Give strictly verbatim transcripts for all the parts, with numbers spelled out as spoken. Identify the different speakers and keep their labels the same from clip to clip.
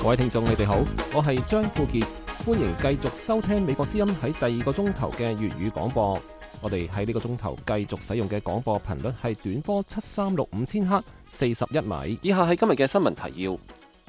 Speaker 1: 各位聽眾，你哋好，我係張富傑，歡迎繼續收聽美國之音喺第二個鐘頭嘅粵語廣播。我哋喺呢個鐘頭繼續使用嘅廣播頻率係短波七三六五千赫，四十一米。以下係今日嘅新聞提要。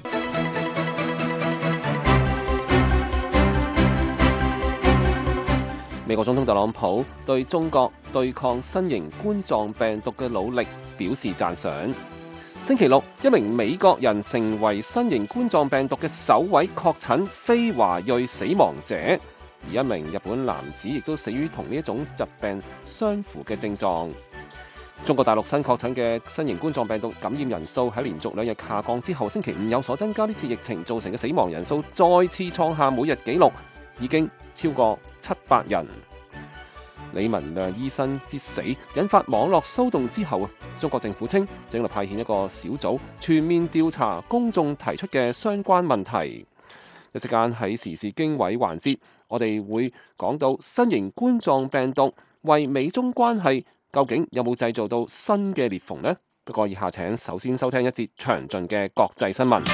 Speaker 1: 美國總統特朗普對中國對抗新型冠狀病毒嘅努力表示讚賞。星期六，一名美國人成為新型冠狀病毒嘅首位確診非華裔死亡者，而一名日本男子亦都死於同呢一種疾病相符嘅症狀。中國大陸新確診嘅新型冠狀病毒感染人數喺連續兩日下降之後，星期五有所增加。呢次疫情造成嘅死亡人數再次創下每日紀錄，已經超過七百人。李文亮醫生之死引發網絡騷動之後，中國政府稱正在派遣一個小組全面調查公眾提出嘅相關問題。一時間喺時事經緯環節，我哋會講到新型冠狀病毒為美中關係究竟有冇製造到新嘅裂縫呢？不過以下請首先收聽一節詳盡嘅國際新聞。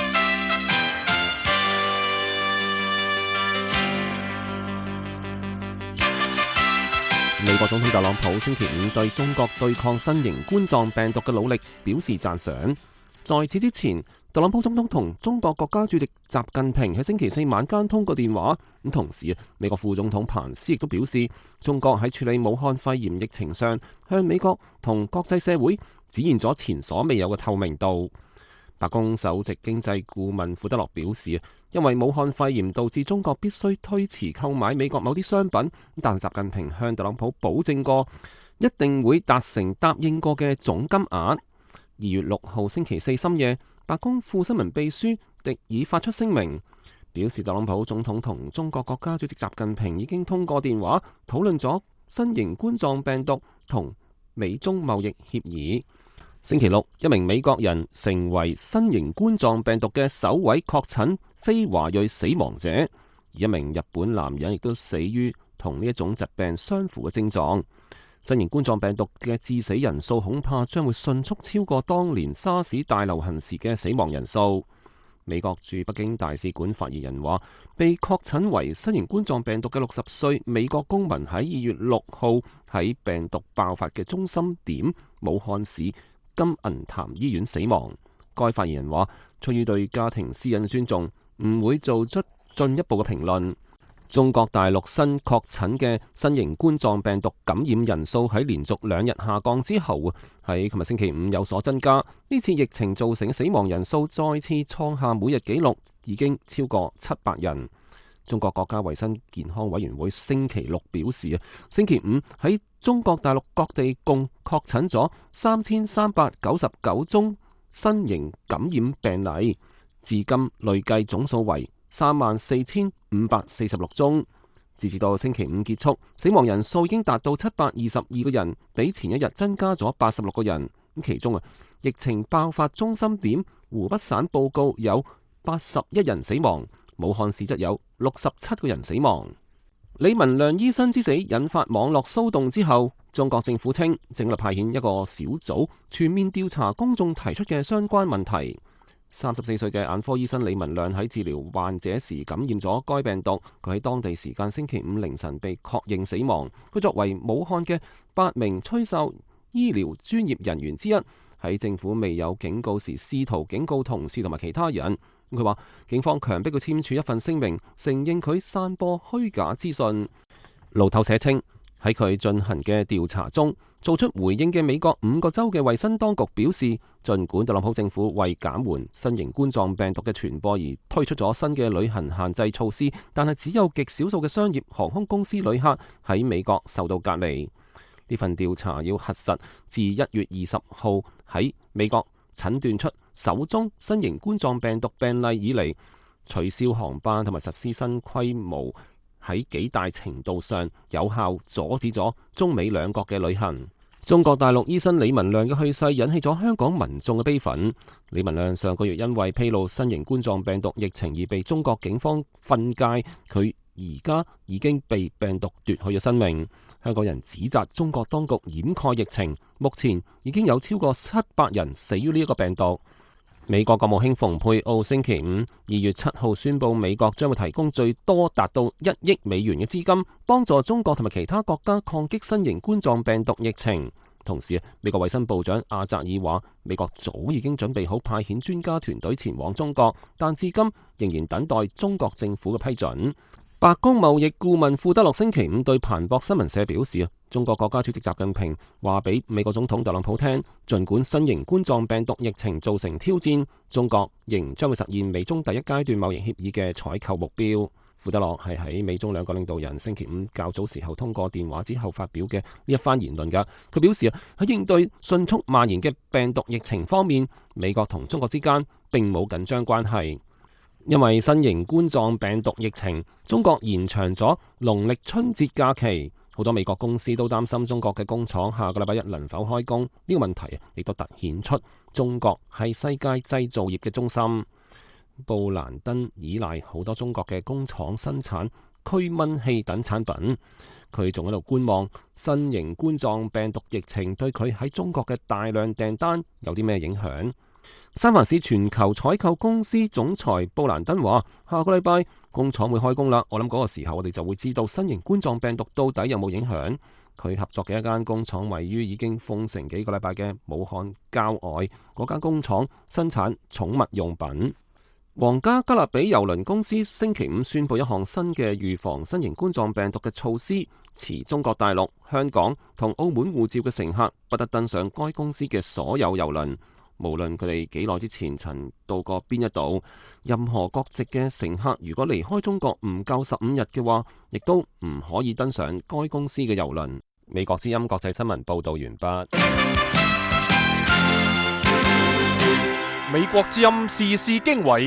Speaker 1: 美國總統特朗普星期五對中國對抗新型冠狀病毒嘅努力表示讚賞。在此之前，特朗普總統同中國國家主席習近平喺星期四晚間通過電話。咁同時，美國副總統彭斯亦都表示，中國喺處理武漢肺炎疫情上，向美國同國際社會展現咗前所未有嘅透明度。白宮首席經濟顧問庫德洛表示，因為武漢肺炎導致中國必須推遲購買美國某啲商品，但習近平向特朗普保證過，一定會達成答應過嘅總金額。二月六號星期四深夜，白宮副新聞秘書迪爾發出聲明，表示特朗普總統同中國國家主席習近平已經通過電話討論咗新型冠狀病毒同美中貿易協議。星期六，一名美國人成為新型冠狀病毒嘅首位確診非華裔死亡者，而一名日本男人亦都死於同呢一種疾病相符嘅症狀。新型冠狀病毒嘅致死人數恐怕將會迅速超過當年沙士大流行時嘅死亡人數。美國駐北京大使館發言人話，被確診為新型冠狀病毒嘅六十歲美國公民喺二月六號喺病毒爆發嘅中心點武漢市金銀潭醫院死亡。該發言人話，出於對家庭私隱嘅尊重，唔會做出進一步嘅評論。中國大陸新確診嘅新型冠狀病毒感染人數喺連續兩日下降之後，喺琴日星期五有所增加。呢次疫情造成嘅死亡人數再次創下每日紀錄，已經超過七百人。中國國家衛生健康委員會星期六表示，星期五喺中國大陸各地共確診咗三千三百九十九宗新型感染病例，至今累計總數為三萬四千五百四十六宗。截至到星期五結束，死亡人數已經達到七百二十二個人，比前一日增加咗八十六個人。咁其中啊，疫情爆發中心點湖北省報告有八十一人死亡，武漢市則有六十七個人死亡。李文亮醫生之死引發網絡騷動之後，中國政府稱正在派遣一個小組全面調查公眾提出嘅相關問題。三十四歲嘅眼科醫生李文亮喺治療患者時感染咗該病毒，佢喺當地時間星期五凌晨被確認死亡。佢作為武漢嘅八名吹哨醫療專業人員之一，喺政府未有警告時試圖警告同事同埋其他人。佢話警方強迫佢簽署一份聲明，承認佢散播虛假資訊。路透社稱，喺佢進行嘅調查中，做出回應嘅美國五個州嘅衛生當局表示，儘管特朗普政府為減緩新型冠狀病毒嘅傳播而推出咗新嘅旅行限制措施，但係只有極少數嘅商業航空公司旅客喺美國受到隔離。呢份調查要核實自一月二十號喺美國診斷出首宗新型冠狀病毒病例以嚟，取消航班同埋實施新規模喺幾大程度上有效阻止咗中美兩國嘅旅行。中國大陸醫生李文亮嘅去世引起咗香港民眾嘅悲憤。李文亮上個月因為披露新型冠狀病毒疫情而被中國警方訓誡，佢而家已經被病毒奪去咗生命。香港人指責中國當局掩蓋疫情，目前已經有超過七百人死於呢一個病毒。 美國國務卿蓬佩奧星期五二月七號宣布，美國將會提供最多達到一億美元嘅資金，幫助中國同埋其他國家抗擊新型冠狀病毒疫情。同時，美國衛生部長阿扎爾話，美國早已經準備好派遣專家團隊前往中國，但至今仍然等待中國政府嘅批准。白宮貿易顧問庫德洛星期五對彭博新聞社表示，中國國家主席習近平話俾美國總統特朗普聽，儘管新型冠狀病毒疫情造成挑戰，中國仍將會實現美中第一階段貿易協議嘅採購目標。庫德洛係喺美中兩個領導人星期五較早時候通過電話之後發表嘅呢一番言論㗎。佢表示啊，喺應對迅速蔓延嘅病毒疫情方面，美國同中國之間並冇緊張關係。因為新型冠狀病毒疫情，中國延長咗農曆春節假期，好多美國公司都擔心中國嘅工廠下個禮拜一能否開工。呢個問題亦都突顯出中國係世界製造業嘅中心。布蘭登依賴好多中國嘅工廠生產驅蚊器等產品，佢仲喺度觀望新型冠狀病毒疫情對佢喺中國嘅大量訂單有啲咩影響。三藩市全球採購公司總裁布蘭登話：下個禮拜工廠會開工啦，我諗嗰個時候我哋就會知道新型冠狀病毒到底有冇影響。佢合作嘅一間工廠位於已經封城幾個禮拜嘅武漢郊外，嗰間工廠生產寵物用品。皇家加勒比郵輪公司星期五宣布一項新嘅預防新型冠狀病毒嘅措施，持中國大陸、香港同澳門護照嘅乘客不得登上該公司嘅所有郵輪，無論佢哋幾耐之前曾到過邊一度。任何國籍嘅乘客如果離開中國唔夠十五日嘅話，亦都唔可以登上該公司嘅郵輪。美國之音國際新聞報道完畢。
Speaker 2: 美國之音時事經緯，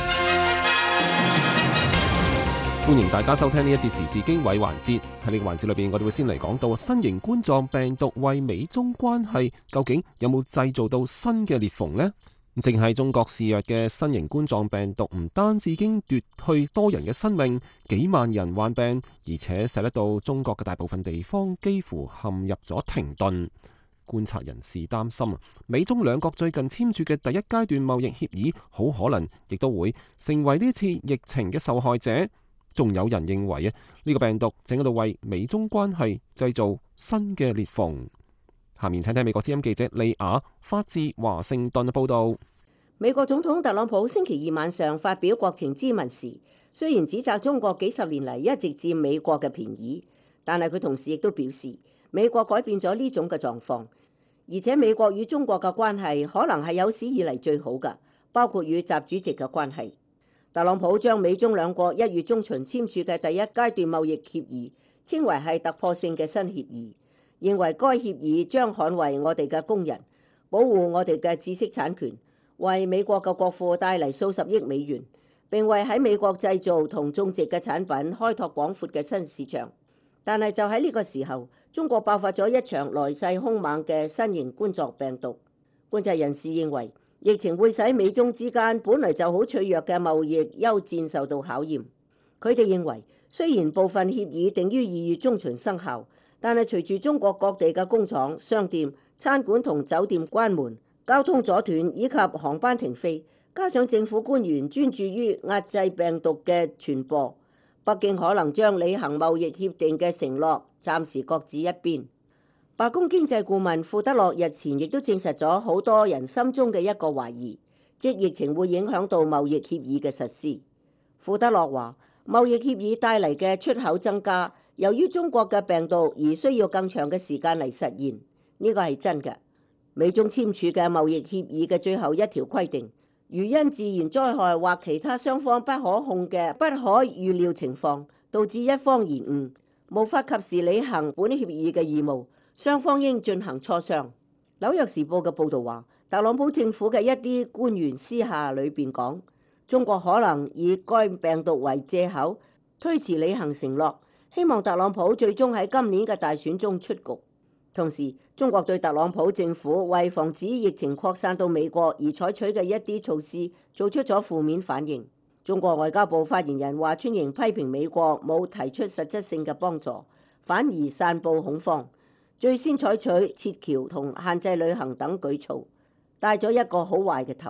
Speaker 1: 歡迎大家收聽呢一節時事經緯環節。喺呢個環節裏邊，我哋會先嚟講到新型冠狀病毒為美中關係究竟有冇製造到新嘅裂縫呢？正係中國肆虐嘅新型冠狀病毒，唔單止已經奪去多人嘅生命，幾萬人患病，而且使得到中國嘅大部分地方幾乎陷入咗停頓。觀察人士擔心啊，美中兩國最近簽署嘅第一階段貿易協議，好可能亦都會成為呢次疫情嘅受害者。仲有人認為啊，呢個病毒正喺度為美中關係製造新嘅裂縫。下面請聽美國之音記者利亞發自華盛頓嘅報道。
Speaker 3: 美國總統特朗普星期二晚上發表國情咨文時，雖然指責中國幾十年嚟一直佔美國嘅便宜，但係佢同時亦都表示，美國改變咗呢種嘅狀況，而且美國與中國嘅關係可能係有史以嚟最好嘅，包括與習主席嘅關係。特朗普將美中兩國一月中旬簽署嘅第一階段貿易協議稱為係突破性嘅新協議，認為該協議將捍衛我哋嘅工人，保護我哋嘅知識產權，為美國嘅國庫帶嚟數十億美元，並為喺美國製造同種植嘅產品開拓廣闊嘅新市場。但係就喺呢個時候，中國爆發咗一場來勢兇猛嘅新型冠狀病毒。觀察人士認為，疫情會使美中之間本來就好脆弱嘅貿易休戰受到考驗。佢哋認為，雖然部分協議定於二月中旬生效，但係隨住中國各地嘅工廠、商店、餐館同酒店關門、交通阻斷以及航班停飛，加上政府官員專注於壓制病毒嘅傳播，北京可能將履行貿易協定嘅承諾暫時擱置一邊。白宮經濟顧問庫德洛日前亦都證實咗好多人心中嘅一個懷疑，即疫情會影響到貿易協議嘅實施。庫德洛話，貿易協議帶嚟嘅出口增加，由於中國嘅病毒而需要更長嘅時間嚟實現，呢個係真嘅。美中簽署嘅貿易協議嘅最後一條規定，如因自然災害或其他雙方不可控嘅不可預料情況，導致一方延誤，無法及時履行本協議嘅義務，雙方應進行磋商。紐約時報嘅報導話，特朗普政府嘅一啲官員私下裏邊講，中國可能以該病毒為藉口推遲履行承諾，希望特朗普最終喺今年嘅大選中出局。同時，中國對特朗普政府為防止疫情擴散到美國而採取嘅一啲措施做出咗負面反應。中國外交部發言人華春瑩批評美國冇提出實質性嘅幫助，反而散佈恐慌，最先採取撤僑同限制旅行等舉措，帶咗一個好壞嘅頭。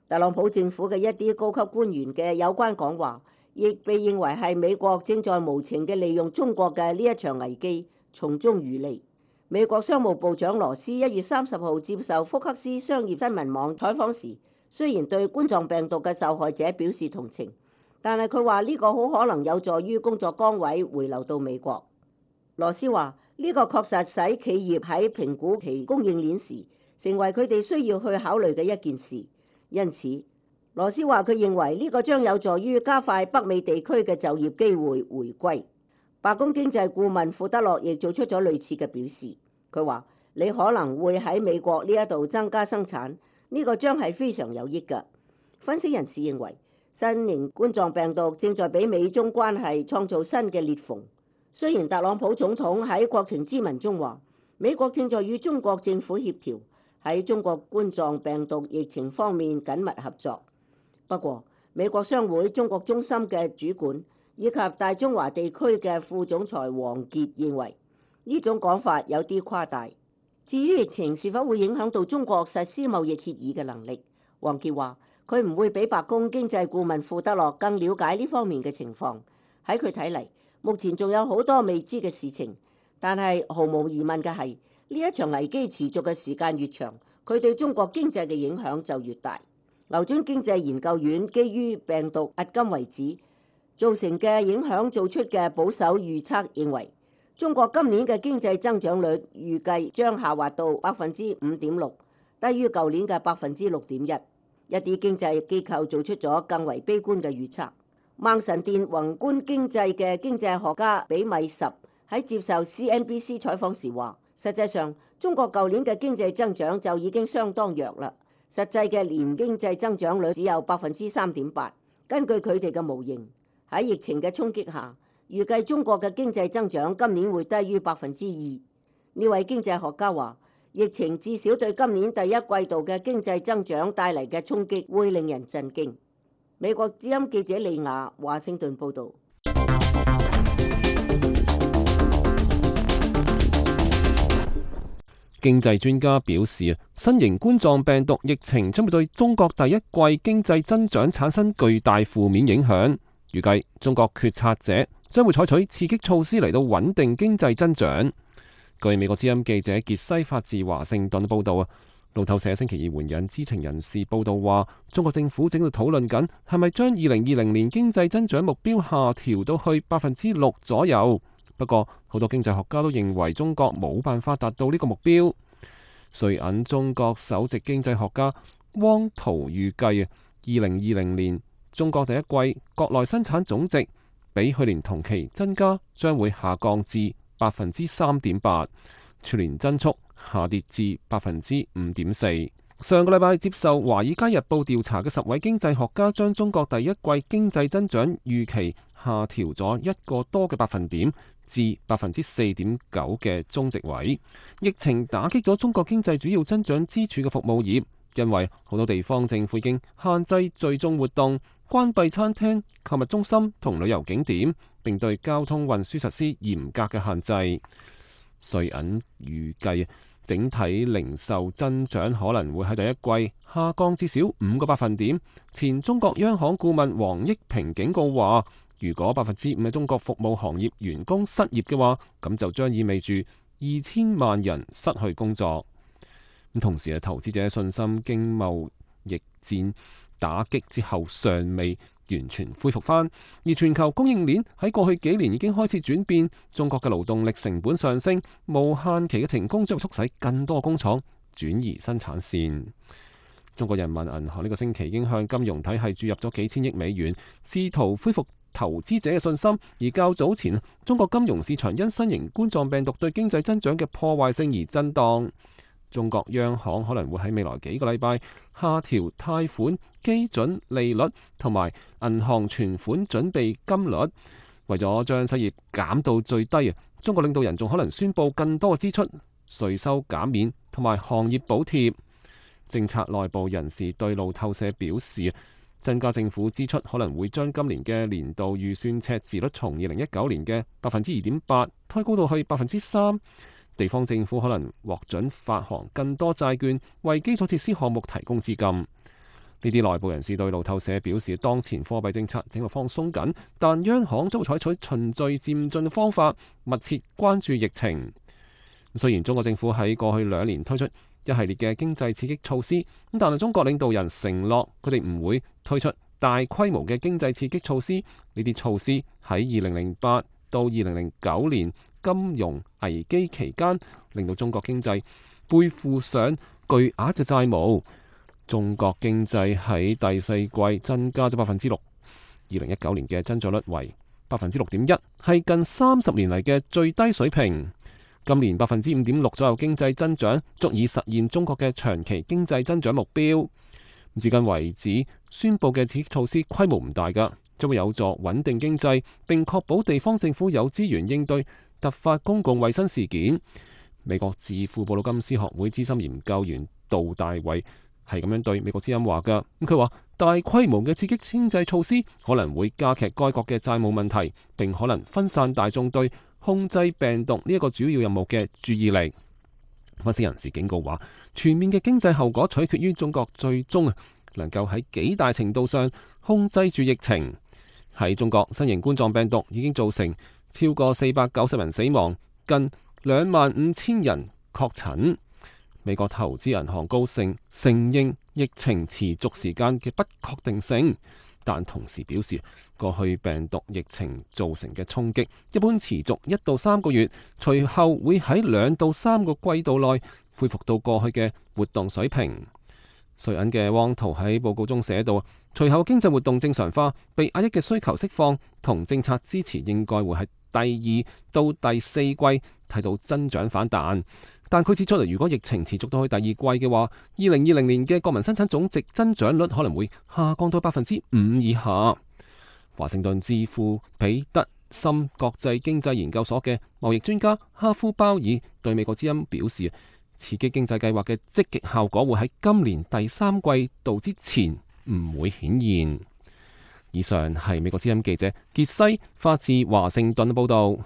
Speaker 3: 特朗普政府嘅一啲高級官員嘅有關講話，亦被認為係美國正在無情嘅利用中國嘅呢一場危機，從中漁利。美國商務部長羅斯一月三十號接受福克斯商業新聞網採訪時，雖然對冠狀病毒嘅受害者表示同情，但係佢話呢個好可能有助於工作崗位回流到美國。羅斯話呢個確實使企業喺評估其供應鏈時，成為佢哋需要去考慮嘅一件事。因此，羅斯話佢認為呢個將有助於加快北美地區嘅就業機會回歸。白宮經濟顧問庫德洛亦做出咗類似嘅表示，佢話你可能會喺美國呢一度增加生產，呢個將係非常有益㗎。分析人士認為，新型冠狀病毒正在俾美中關係創造新嘅裂縫。雖然特朗普總統喺國情咨文中話，美國正在與中國政府協調喺中國冠狀病毒疫情方面緊密合作。不過，美國商會中國中心嘅主管以及大中華地區嘅副總裁王傑認為，呢種講法有啲誇大。至於疫情是否會影響到中國實施貿易協議嘅能力，王傑話佢唔會比白宮經濟顧問庫德洛更了解呢方面嘅情況。喺佢睇嚟，目前仲有好多未知嘅事情，但係毫無疑問嘅係，呢一場危機持續嘅時間越長，佢對中國經濟嘅影響就越大。牛津經濟研究院基於病毒迄今為止造成嘅影響做出嘅保守預測認為，中國今年嘅經濟增長率預計將下滑到百分之五點六，低於舊年嘅百分之六點一。一啲經濟機構做出咗更為悲觀嘅預測。孟神殿宏觀經濟嘅經濟學家比米什喺接受 C N B C 採訪時話，實際上中國舊年嘅經濟增長就已經相當弱啦，實際嘅年經濟增長率只有百分之三點八。根據佢哋嘅模型，喺疫情嘅衝擊下，預計中國嘅經濟增長今年會低於百分之二。呢位經濟學家話，疫情至少對今年第一季度嘅經濟增長帶嚟嘅衝擊會令人震驚。美國之音記者利亞華盛頓報導。
Speaker 1: 經濟專家表示，新型冠狀病毒疫情將會對中國第一季經濟增長產生巨大負面影響。預計中國決策者將會採取刺激措施嚟到穩定經濟增長。據美國之音記者傑西發自華盛頓報導啊，路透社星期二援引知情人士報導話，中國政府正喺度討論緊係咪將二零二零年經濟增長目標下調到去百分之六左右。不過，好多經濟學家都認為中國冇辦法達到呢個目標。瑞銀中國首席經濟學家汪濤預計啊，二零二零年中國第一季國內生產總值比去年同期增加將會下降至百分之三點八，全年增速下跌至百分之五點四。上個禮拜接受《華爾街日報》調查嘅十位經濟學家將中國第一季經濟增長預期下調咗一個多嘅百分點至百分之四點九嘅中值位。疫情打擊咗中國經濟主要增長支柱嘅服務業，因為好多地方政府已經限制聚眾活動、關閉餐廳、購物中心同旅遊景點，並對交通運輸實施嚴格嘅限制。瑞銀預計整體零售增長可能會喺第一季下降至少五個百分點。前中國央行顧問王益平警告話，如果百分之五嘅中國服務行業員工失業嘅話，咁就將意味住二千萬人失去工作。咁同時，投資者信心經貿易戰打擊之後尚未完全恢復翻，而全球供應鏈喺過去幾年已經開始轉變。中國嘅勞動力成本上升，無限期嘅停工將會促使更多工廠轉移生產線。中國人民銀行呢個星期已經向金融體系注入咗幾千億美元，試圖恢復投資者嘅信心。而較早前，中國金融市場因新型冠狀病毒對經濟增長嘅破壞性而震盪。中國央行可能會喺未來幾個禮拜下調貸款基準利率同埋銀行存款準備金率，為咗將失業減到最低啊！中國領導人仲可能宣布更多嘅支出、稅收減免同埋行業補貼。政策內部人士對路透社表示，增加政府支出可能會將今年嘅年度預算赤字率從二零一九年嘅百分之二點八推高到去百分之三。地方政府可能獲准發行更多債券，為基礎設施項目提供資金。 呢啲內部人士對路透社表示，當前貨幣政策正喺度放鬆緊，但央行將會採取循序漸進嘅方法，密切關注疫情。雖然中國政府喺過去兩年推出一系列嘅經濟刺激措施，咁但係中國領導人承諾佢哋唔會推出大規模嘅經濟刺激措施。呢啲措施喺二零零八到二零零九年金融危機期間，令到中國經濟背負上巨額嘅債務。中國經濟喺第四季增加咗百分之六，二零一九年嘅增長率為百分之六點一，係近三十年嚟嘅最低水平。今年百分之五點六左右經濟增長，足以實現中國嘅長期經濟增長目標。至今為止，宣布嘅刺激措施規模唔大㗎，將會有助穩定經濟，並確保地方政府有資源應對突發公共衛生事件。美國智庫布魯金斯學會資深研究員杜大衛係咁樣對美國之音話㗎。咁佢話大規模嘅刺激經濟措施可能會加劇該國嘅債務問題，並可能分散大眾對控制病毒呢一個主要任務嘅注意力。分析人士警告話，全面嘅經濟後果取決於中國最終能夠喺幾大程度上控制住疫情。喺中國，新型冠狀病毒已經造成超過四百九十人死亡，近兩萬五千人確診。美國投資銀行高盛承認疫情持續時間嘅不確定性，但同時表示，過去病毒疫情造成嘅衝擊一般持續一到三個月，隨後會喺兩到三個季度內恢復到過去嘅活動水平。瑞銀嘅汪圖喺報告中寫道，隨後經濟活動正常化，被壓抑嘅需求釋放同政策支持應該會喺第二到第四季睇到增長反彈。但佢指出嚟，如果疫情持續到去第二季嘅話，二零二零年嘅國民生產總值增長率可能會下降到百分之五以下。華盛頓智庫彼得森國際經濟研究所嘅貿易專家哈夫鮑爾對美國之音表示，刺激經濟計劃嘅積極效果會喺今年第三季度之前唔會顯現。以上係美國之音記者傑西發自華盛頓報道。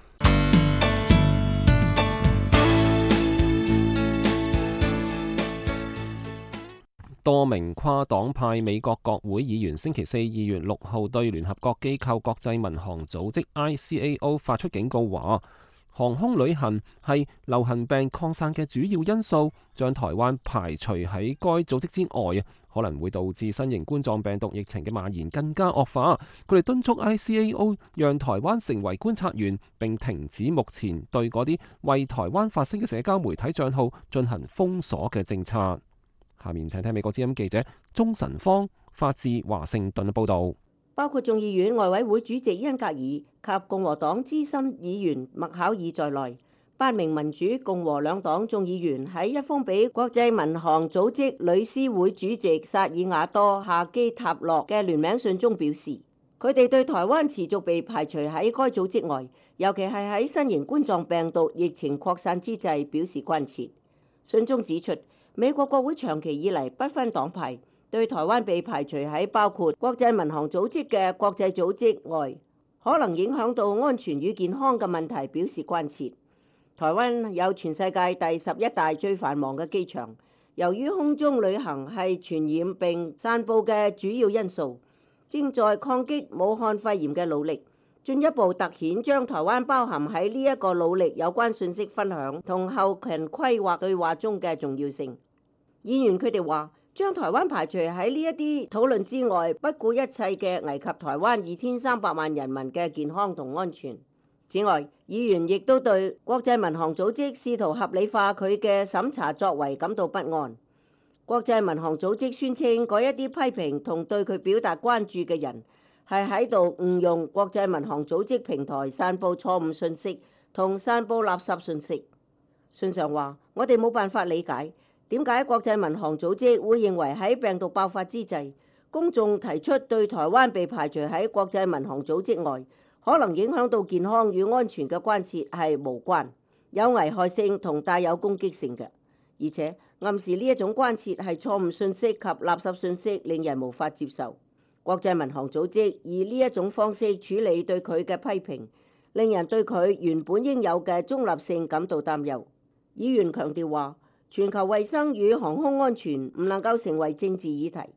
Speaker 1: 多名跨黨派美國國會議員星期四二月六號對聯合國機構國際民航組織 I C A O 發出警告，話航空旅行係流行病擴散嘅主要因素，將台灣排除喺該組織之外，可能會導致新型冠狀病毒疫情嘅蔓延更加惡化。佢哋敦促 I C A O 讓台灣成為觀察員，並停止目前對嗰啲為台灣發聲嘅社交媒體帳號進行封鎖嘅政策。下面請聽美國之音記者鍾晨芳發自華盛頓嘅報導。
Speaker 3: 包括眾議院外委會主席恩格爾及共和黨資深議員麥考爾在內，八名民主共和兩黨眾議員喺一封俾國際民航組織理事會主席薩爾瓦多夏基塔洛嘅聯名信中表示，佢哋對台灣持續被排除喺該組織外，尤其係喺新型冠狀病毒疫情擴散之際表示關切。信中指出，美國國會長期以嚟不分黨派，對台灣被排除喺包括國際民航組織嘅國際組織外，可能影響到安全與健康嘅問題表示關切。台灣有全世界第十一大最繁忙嘅機場，由於空中旅行係傳染並散佈嘅主要因素，正在抗擊武漢肺炎嘅努力，進一步凸顯將台灣包含喺呢一個努力有關信息分享同後勤規劃對話中嘅重要性。議員佢哋話，將台灣排除喺呢一啲討論之外，不顧一切嘅危及台灣二千三百萬人民嘅健康同安全。此外，議員亦都對國際民航組織試圖合理化佢嘅審查作為感到不安。國際民航組織宣稱，嗰一啲批評同對佢表達關注嘅人係喺度誤用國際民航組織平台散佈錯誤信息同散佈垃圾信息。信上話，我哋冇辦法理解點解國際民航組織會認為喺病毒爆發之際，公眾提出對台灣被排除喺國際民航組織外，可能影響到健康與安全嘅關切係無關、有危害性同帶有攻擊性嘅，而且暗示呢一種關切係錯誤信息及垃圾信息，令人無法接受。國際民航組織以呢一種方式處理對佢嘅批評，令人對佢原本應有嘅中立性感到擔憂。議員強調話，全球衛生與航空安全唔能夠成為政治議題。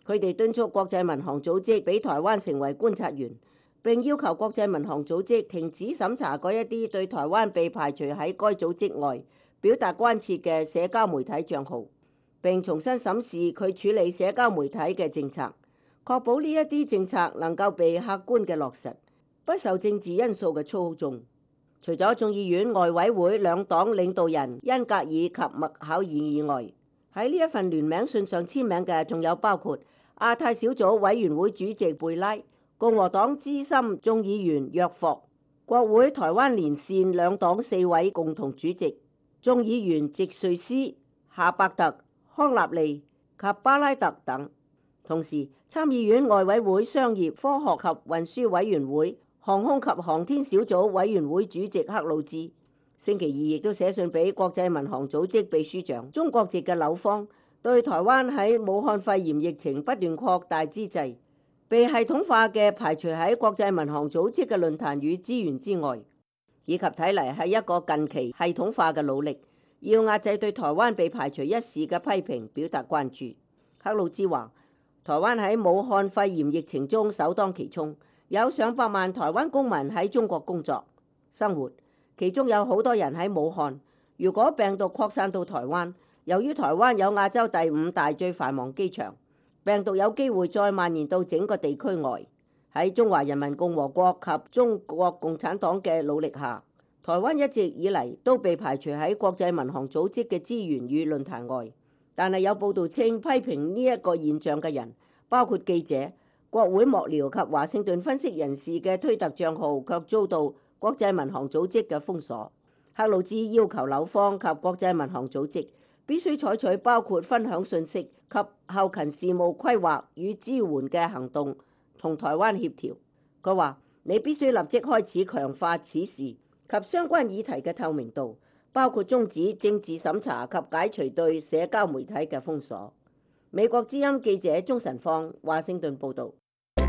Speaker 3: 佢哋敦促國際民航組織俾台灣成為觀察員，並要求國際民航組織停止審查嗰一啲對台灣被排除喺該組織外表達關切嘅社交媒體帳號，並重新審視佢處理社交媒體嘅政策，確保呢一啲政策能夠被客觀嘅落實，不受政治因素嘅操縱。除咗眾議院外委會兩黨領導人恩格爾及麥考爾以外，喺呢一份聯名信上簽名嘅仲有包括亞太小組委員會主席貝拉、共和黨資深眾議員約霍、國會台灣連線兩黨四位共同主席、眾議員席瑞斯、夏伯特、康納利及巴拉特等。同時，參議院外委會商業、科學及運輸委員會航空及航天小組委員會主席克魯茲星期二亦都寫信俾國際民航組織秘書長。中國籍嘅柳方對台灣喺武漢肺炎疫情不斷擴大之際，被系統化嘅排除喺國際民航組織嘅論壇與資源之外，以及睇嚟係一個近期系統化嘅努力，要壓制對台灣被排除一事嘅批評，表達關注。克魯茲話：台灣喺武漢肺炎疫情中首當其衝，有上百萬台灣公民喺中國工作生活，其中有好多人喺武漢。如果病毒擴散到台灣，由於台灣有亞洲第五大最繁忙機場，病毒有機會再蔓延到整個地區外。喺中華人民共和國及中國共產黨嘅努力下，台灣一直以嚟都被排除喺國際民航組織嘅資源與論壇外。但係有報道稱，批評呢一個現象嘅人，包括記者、國會幕僚及華盛頓分析人士嘅推特帳號，卻遭到國際民航組織嘅封鎖。克魯茲要求柳方及國際民航組織必須採取包括分享信息及後勤事務規劃與支援嘅行動，同台灣協調。佢話：你必須立即開始強化此事及相關議題嘅透明度，包括終止政治審查及解除對社交媒體嘅封鎖。美國之音記者鍾晨芳，華盛頓報導。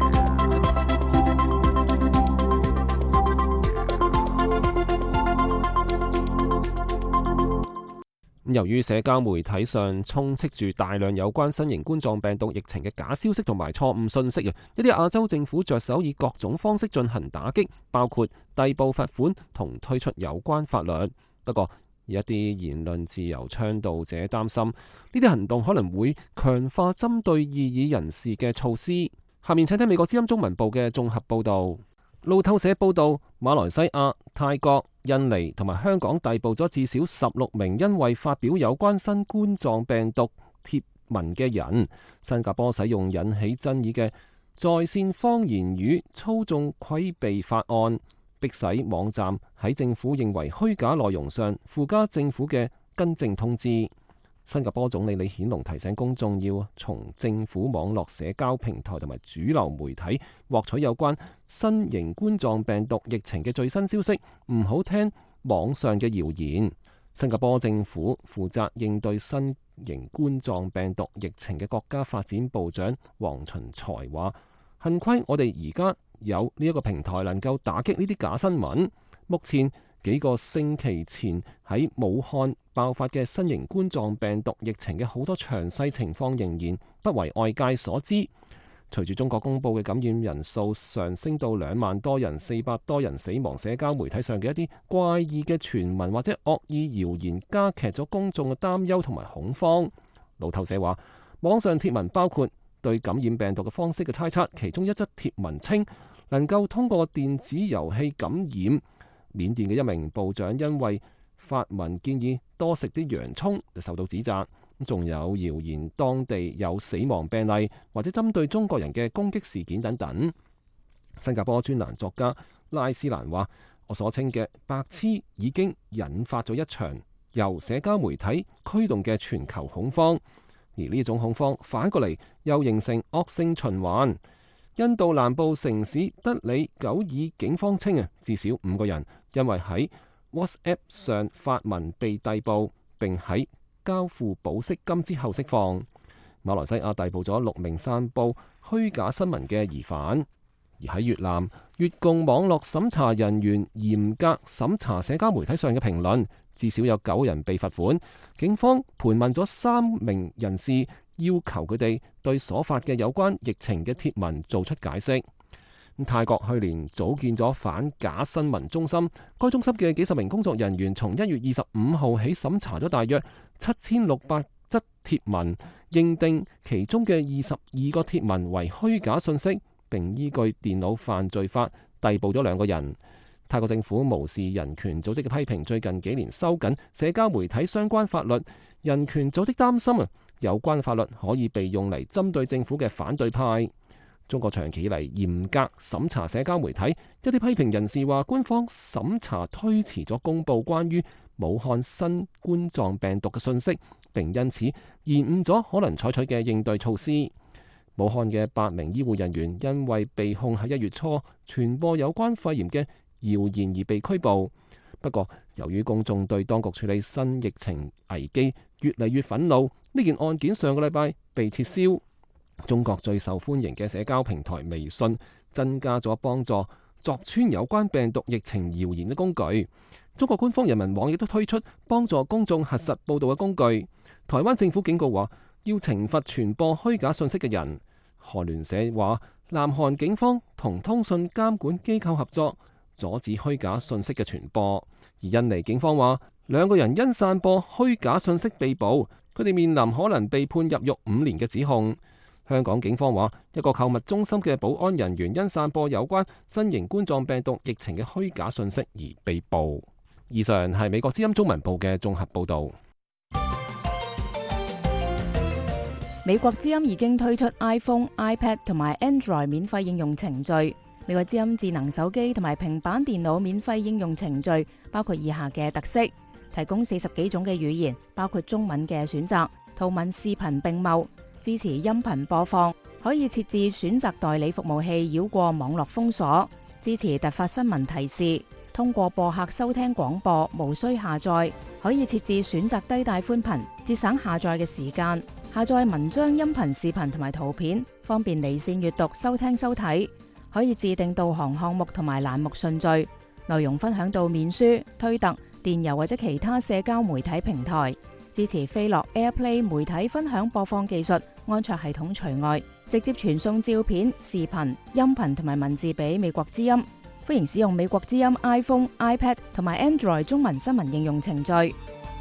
Speaker 1: 由於社交媒體上充斥住大量有關新型冠狀病毒疫情嘅假消息同埋錯誤信息啊，一啲亞洲政府着手以各種方式進行打擊，包括逮捕罰款同推出有關法律。不過，有一啲言論自由倡導者擔心，呢啲行動可能會強化針對異議人士嘅措施。下面請聽美國之音中文部嘅綜合報導。路透社報導，馬來西亞、泰國、印尼同埋香港逮捕咗至少十六名因為發表有關新冠狀病毒貼文嘅人。新加坡使用引起爭議嘅在線謊言語操縱規避法案，迫使網站喺政府認為虛假內容上附加政府嘅更正通知。新加坡總理李顯龍提醒公眾要從政府網絡社交平台同埋主流媒體獲取有關新型冠狀病毒疫情嘅最新消息，唔好聽網上嘅謠言。新加坡政府負責應對新型冠狀病毒疫情嘅國家發展部長黃循財話：幸虧我哋而家有呢一個平台能夠打擊呢啲假新聞。目前幾個星期前喺武漢爆發嘅新型冠狀病毒疫情嘅好多詳細情況仍然不為外界所知。隨住中國公布嘅感染人數上升到兩萬多人、四百多人死亡，社交媒體上嘅一啲怪異嘅傳聞或者惡意謠言加劇咗公眾嘅擔憂同埋恐慌。路透社話，網上貼文包括對感染病毒嘅方式嘅猜測，其中一則貼文稱能夠通過電子遊戲感染。緬甸嘅一名部長因為發文建議多食啲洋葱就受到指責，仲有謠言當地有死亡病例或者針對中國人嘅攻擊事件等等。新加坡專欄作家拉斯蘭話：我所稱嘅白痴已經引發咗一場由社交媒體驅動嘅全球恐慌，而呢種恐慌反過嚟又形成惡性循環。印度南部城市德里久爾警方稱啊，至少五個人因為喺 WhatsApp 上發文被逮捕，並喺交付保釋金之後釋放。馬來西亞逮捕咗六名散佈虛假新聞嘅疑犯，而喺越南， 越共網絡審查人員嚴格審查社交媒體上嘅評論，至少有九人被罰款。警方盤問咗三名人士，要求佢哋對所發嘅有關疫情嘅貼文做出解釋。泰國去年組建咗反假新聞中心，該中心嘅幾十名工作人員從一月二十五號起審查咗大約七千六百則貼文，認定其中嘅二十二個貼文為虛假信息，並依據電腦犯罪法逮捕咗兩個人。泰國政府無視人權組織嘅批評，最近幾年收緊社交媒體相關法律。人權組織擔心啊，有關法律可以被用嚟針對政府嘅反對派。中國長期以嚟嚴格審查社交媒體，一啲批評人士話，官方審查推遲咗公佈關於武漢新冠狀病毒嘅信息，並因此延誤咗可能採取嘅應對措施。武漢嘅八名醫護人員因為被控喺一月初傳播有關肺炎嘅謠言而被拘捕。不過，由於公眾對當局處理新疫情危機越嚟越憤怒，呢件案件上個禮拜被撤銷。中國最受歡迎嘅社交平台微信增加咗幫助鑿穿有關病毒疫情謠言嘅工具。中國官方人民網亦都推出幫助公眾核實報道嘅工具。台灣政府警告話要懲罰傳播虛假信息嘅人。韓聯社話南韓警方同通訊監管機構合作，阻止虛假信息嘅傳播。而印尼警方話兩個人因散播虛假信息被捕，佢哋面臨可能被判入獄五年嘅指控。香港警方話一個購物中心嘅保安人員因散播有關新型冠狀病毒疫情嘅虛假信息而被捕。以上係美國之音中文部嘅綜合報導。
Speaker 4: 美國之音已經推出 iPhone、iPad 同埋 Android 免費應用程序。美國之音智能手機同埋平板電腦免費應用程序包括以下嘅特色：提供四十幾種嘅語言，包括中文嘅選擇，圖文視頻並茂，支持音頻播放，可以設置選擇代理服務器繞過網絡封鎖，支持突發新聞提示，通過播客收聽廣播，無需下載，可以設置選擇低帶寬頻，節省下載嘅時間，下載文章、音頻、視頻同埋圖片，方便離線閱讀、收聽收睇，可以自定導航項目同埋欄目順序，內容分享到面書、推特、電郵或者其他社交媒體平台，支持飛樂 AirPlay 媒體分享播放技術，安卓系統除外，直接傳送照片、視頻、音頻同埋文字俾美國之音。歡迎使用美國之音 iPhone、iPad 同埋 Android 中文新聞應用程序。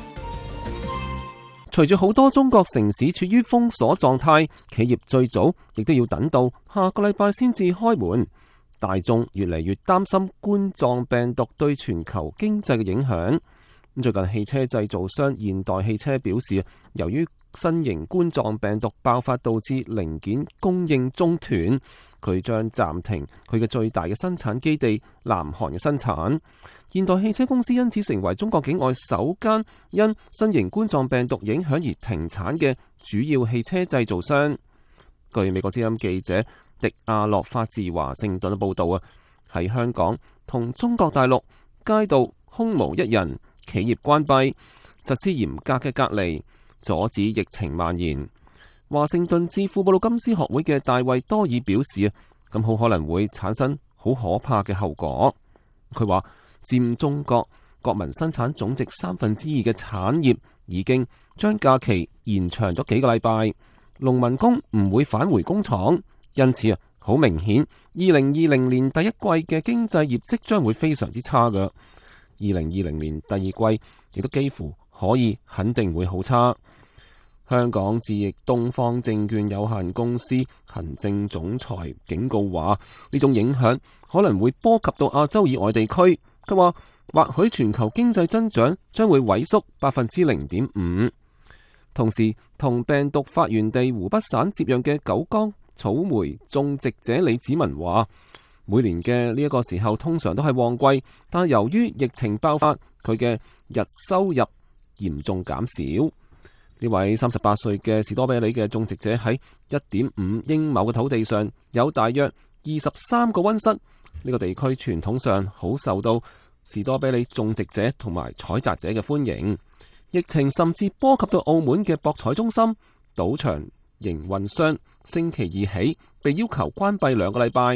Speaker 1: 隨住好多中國城市處於封鎖狀態，企業最早亦都要等到下個禮拜先至開門。大眾越嚟越擔心冠狀病毒對全球經濟嘅影響。最近汽車製造商現代汽車表示，由於新型冠狀病毒爆發導致零件供應中斷，佢將暫停佢嘅最大嘅生產基地南韓嘅生產。現代汽車公司因此成為中國境外首間因新型冠狀病毒影響而停產嘅主要汽車製造商。據美國之音記者迪亞洛發自華盛頓嘅報道啊，喺香港同中國大陸街道空無一人，企業關閉，實施嚴格嘅隔離，阻止疫情蔓延。華盛頓智庫布魯金斯學會嘅大衛多爾表示啊，咁好可能會產生好可怕嘅後果。佢話佔中國國民生產總值三分之二嘅產業已經將假期延長咗幾個禮拜，農民工唔會返回工廠，因此啊，好明顯，二零二零年第一季嘅經濟業績將會非常之差㗎。二零二零年第二季亦都幾乎可以肯定會好差。香港智易東方證券有限公司行政總裁警告話，呢種影響可能會波及到亞洲以外地區。佢話或許全球經濟增長將會萎縮百分之零點五。同時，同病毒發源地湖北省接壤嘅九江草莓種植者李子文話，每年嘅呢一個時候通常都係旺季，但係由於疫情爆發，佢嘅日收入嚴重減少。呢位三十八歲嘅士多啤梨嘅種植者喺一點五英畝嘅土地上有大約二十三個溫室。呢個地區傳統上好受到士多啤梨種植者同埋採摘者嘅歡迎。疫情甚至波及到澳門嘅博彩中心，賭場營運商星期二起被要求關閉兩個禮拜。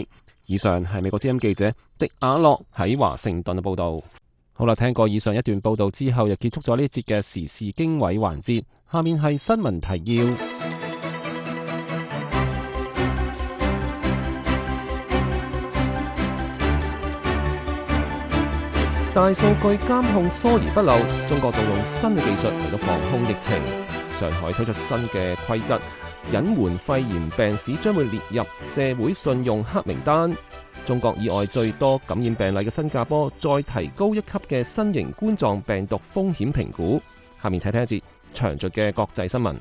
Speaker 1: 以上係美國之音記者迪亞洛喺華盛頓嘅報道。好啦，聽過以上一段報道之後，又結束咗呢一節嘅時事經緯環節。下面係新聞提要。大數據監控疏而不漏，中國動用新嘅技術嚟到防控疫情。上海推出新嘅規則，隱瞞肺炎病史將會列入社會信用黑名單。中國以外最多感染病例嘅新加坡再提高一級嘅新型冠狀病毒風險評估。下面請聽一節詳盡嘅國際新聞。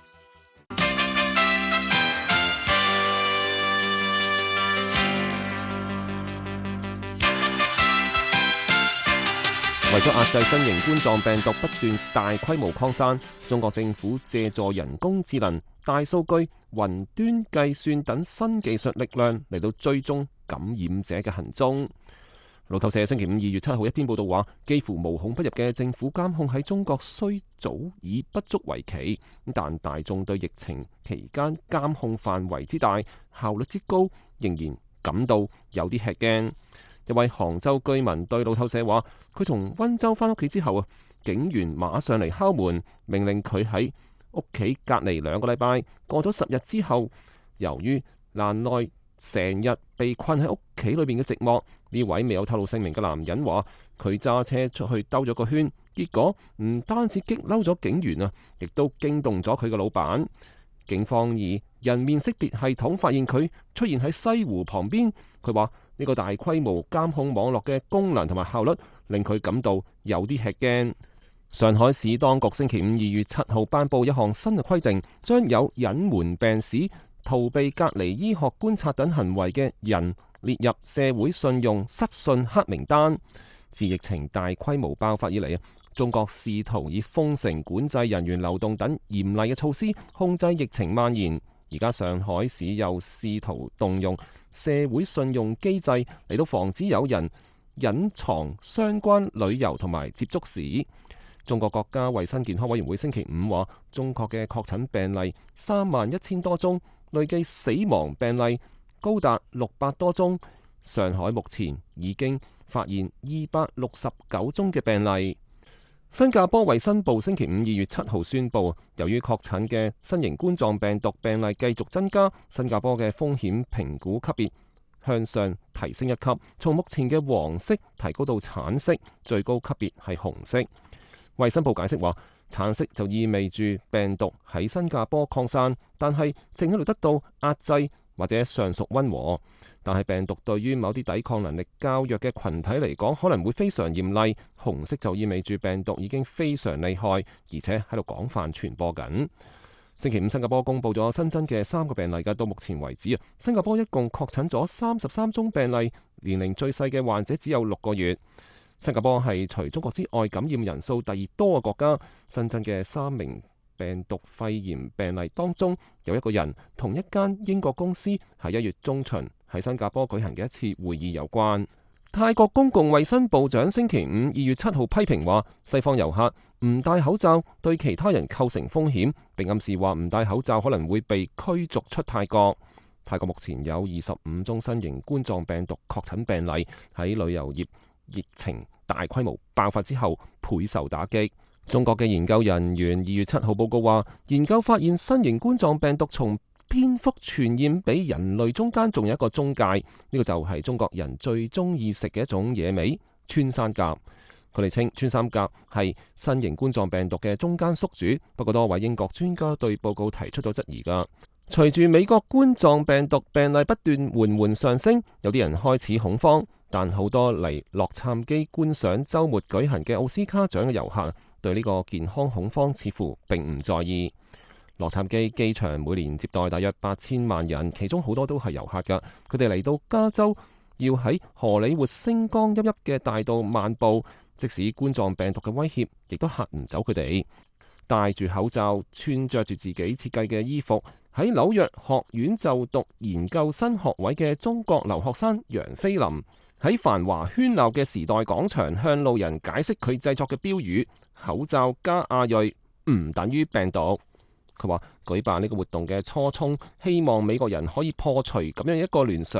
Speaker 1: 為咗壓制新型冠狀病毒不斷大規模擴散，中國政府借助人工智能、大數據、雲端計算等新技術力量嚟到追蹤感染者嘅行蹤。路透社星期五二月七號一篇報道話，幾乎無孔不入嘅政府監控喺中國雖早已不足為奇，但大眾對疫情期間監控範圍之大、效率之高，仍然感到有啲吃驚。一位杭州居民對路透社話，佢從溫州返屋企之後啊，警員馬上嚟敲門，命令佢喺屋企隔離兩個禮拜。過咗十日之後，由於難耐成日被困喺屋企裏邊嘅寂寞，呢位未有透露姓名嘅男人話，佢揸車出去兜咗個圈，結果唔單止激嬲咗警員啊，亦都驚動咗佢嘅老闆。警方以人面識別系統發現佢出現喺西湖旁邊。佢話呢個大規模監控網絡嘅功能同埋效率令佢感到有啲吃驚。上海市當局星期五二月七號頒布一項新嘅規定，將有隱瞞病史、逃避隔離醫學觀察等行為嘅人列入社會信用失信黑名單。自疫情大規模爆發以嚟啊，中國試圖以封城、管制人員流動等嚴厲嘅措施控制疫情蔓延。而家上海市又試圖動用社會信用機制嚟到防止有人隱藏相關旅遊同埋接觸史。中國國家衛生健康委員會星期五話，中國嘅確診病例三萬一千多宗，累計死亡病例高達六百多宗。上海目前已經發現二百六十九宗嘅病例。新加坡衛生部星期五二月七號宣布，由於確診嘅新型冠狀病毒病例繼續增加，新加坡嘅風險評估級別向上提升一級，從目前嘅黃色提高到橙色，最高級別係紅色。衛生部解釋話，橙色就意味住病毒喺新加坡擴散，但係正喺度得到壓制或者尚屬溫和。但係病毒對於某啲抵抗能力較弱嘅群體嚟講，可能會非常嚴厲。紅色就意味住病毒已經非常厲害，而且喺度廣泛傳播緊。星期五，新加坡公布咗新增嘅三個病例嘅，到目前為止啊，新加坡一共確診咗三十三宗病例，年齡最細嘅患者只有六個月。新加坡係除中國之外感染人數第二多嘅國家，新增嘅三名病毒肺炎病例當中，有一個人同一間英國公司喺一月中旬喺新加坡舉行嘅一次會議有關。泰國公共衛生部長星期五二月七號批評話，西方遊客唔戴口罩對其他人構成風險，並暗示話唔戴口罩可能會被驅逐出泰國。泰國目前有二十五宗新型冠狀病毒確診病例，喺旅遊業疫情大規模爆發之後倍受打擊。中國嘅研究人員二月七號報告話，研究發現新型冠狀病毒從蝙蝠傳染俾人類中間仲有一個中介，呢、這個就係中國人最中意食嘅一種野味穿山甲。佢哋稱穿山甲係新型冠狀病毒嘅中間宿主，不過多位英國專家對報告提出咗質疑㗎。隨住美國冠狀病毒病例不斷緩緩上升，有啲人開始恐慌，但好多嚟洛杉磯觀賞週末舉行嘅奧斯卡獎嘅遊客對呢個健康恐慌似乎並唔在意。洛杉磯機場每年接待大約八千萬人，其中好多都係遊客㗎。佢哋嚟到加州，要喺荷里活星光熠熠嘅大道漫步，即使冠狀病毒嘅威脅，亦都嚇唔走佢哋。戴住口罩，穿着住自己設計嘅衣服，喺紐約學院就讀研究生學位嘅中國留學生楊飛林，喺繁華喧鬧嘅時代廣場向路人解釋佢製作嘅標語：口罩加亞裔唔等於病毒。佢話舉辦呢個活動嘅初衷，希望美國人可以破除咁樣一個聯想：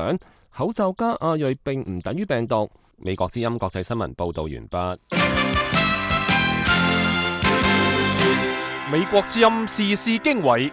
Speaker 1: 口罩加亞裔並唔等於病毒。美國之音國際新聞報道完畢。
Speaker 2: 美國之音時事經緯，